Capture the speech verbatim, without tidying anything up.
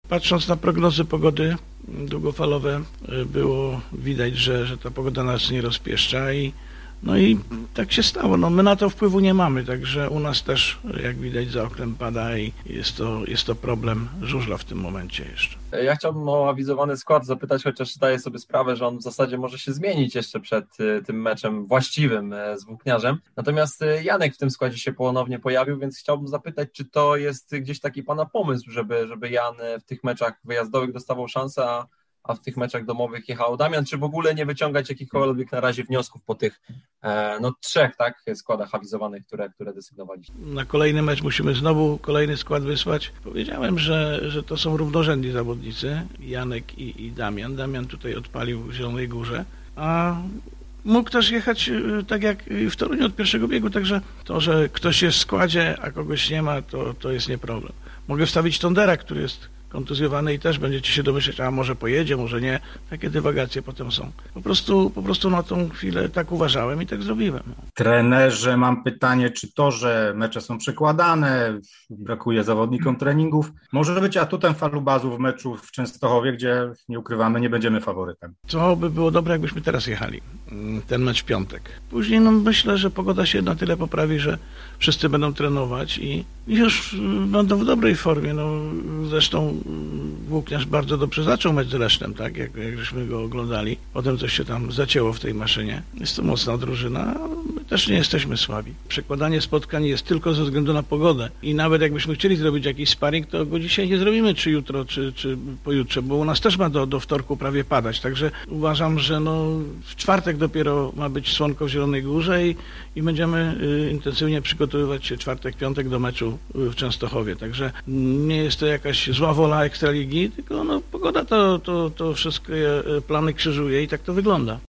Patrząc na prognozy pogody długofalowe, było widać, że, że ta pogoda nas nie rozpieszcza i no i tak się stało. No my na to wpływu nie mamy, także u nas też, jak widać, za oknem pada i jest to, jest to problem żużla w tym momencie jeszcze. Ja chciałbym o awizowany skład zapytać, chociaż zdaję sobie sprawę, że on w zasadzie może się zmienić jeszcze przed tym meczem właściwym z Włókniarzem. Natomiast Janek w tym składzie się ponownie pojawił, więc chciałbym zapytać, czy to jest gdzieś taki pana pomysł, żeby, żeby Jan w tych meczach wyjazdowych dostawał szansę, a a w tych meczach domowych jechał Damian, czy w ogóle nie wyciągać jakichkolwiek na razie wniosków po tych e, no trzech tak, składach awizowanych, które, które desygnowaliście? Na kolejny mecz musimy znowu kolejny skład wysłać. Powiedziałem, że, że to są równorzędni zawodnicy, Janek i, i Damian. Damian tutaj odpalił w Zielonej Górze, a mógł też jechać tak jak w Toruniu od pierwszego biegu, także to, że ktoś jest w składzie, a kogoś nie ma, to, to jest nie problem. Mogę wstawić Tondera, który jest kontuzjowany i też będziecie się domyśleć, a może pojedzie, może nie. Takie dywagacje potem są. Po prostu, po prostu na tą chwilę tak uważałem i tak zrobiłem. Trenerze, mam pytanie, czy to, że mecze są przekładane, brakuje zawodnikom treningów, może być atutem Falubazu w meczu w Częstochowie, gdzie, nie ukrywamy, nie będziemy faworytem? To by było dobre, jakbyśmy teraz jechali, ten mecz w piątek. Później no myślę, że pogoda się na tyle poprawi, że wszyscy będą trenować i już będą w dobrej formie. No, zresztą Włókniarz bardzo dobrze zaczął mecz z Lesznem, tak, jak, jak żeśmy go oglądali. Potem coś się tam zacięło w tej maszynie. Jest to mocna drużyna, my też nie jesteśmy słabi. Przekładanie spotkań jest tylko ze względu na pogodę i nawet jakbyśmy chcieli zrobić jakiś sparring, to go dzisiaj nie zrobimy, czy jutro, czy, czy pojutrze, bo u nas też ma do, do wtorku prawie padać, także uważam, że no, w czwartek dopiero ma być słonko w Zielonej Górze i, i będziemy y, intensywnie przygotowywać się czwartek, piątek do meczu w Częstochowie, także nie jest to jakaś zła wola Ekstraligi, tylko no, pogoda to, to, to wszystkie plany krzyżuje i tak to wygląda.